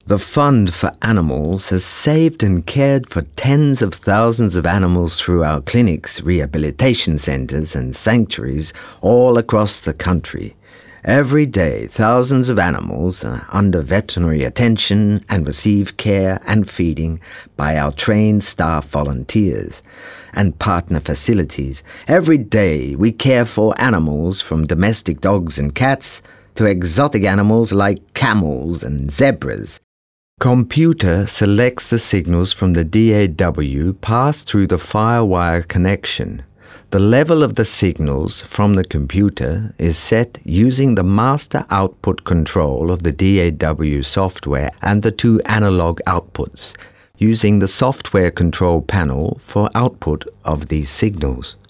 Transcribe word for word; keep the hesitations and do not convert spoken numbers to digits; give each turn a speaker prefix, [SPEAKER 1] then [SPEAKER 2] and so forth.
[SPEAKER 1] The Fund for Animals has saved and cared for tens of thousands of animals through our clinics, rehabilitation centres and sanctuaries all across the country. Every day, thousands of animals are under veterinary attention and receive care and feeding by our trained staff volunteers and partner facilities. Every day, we care for animals from domestic dogs and cats to exotic animals like camels and zebras. Computer selects the signals from the D A W passed through the FireWire connection. The level of the signals from the computer is set using the master output control of the D A W software and the two analog outputs, using the software control panel for output of these signals.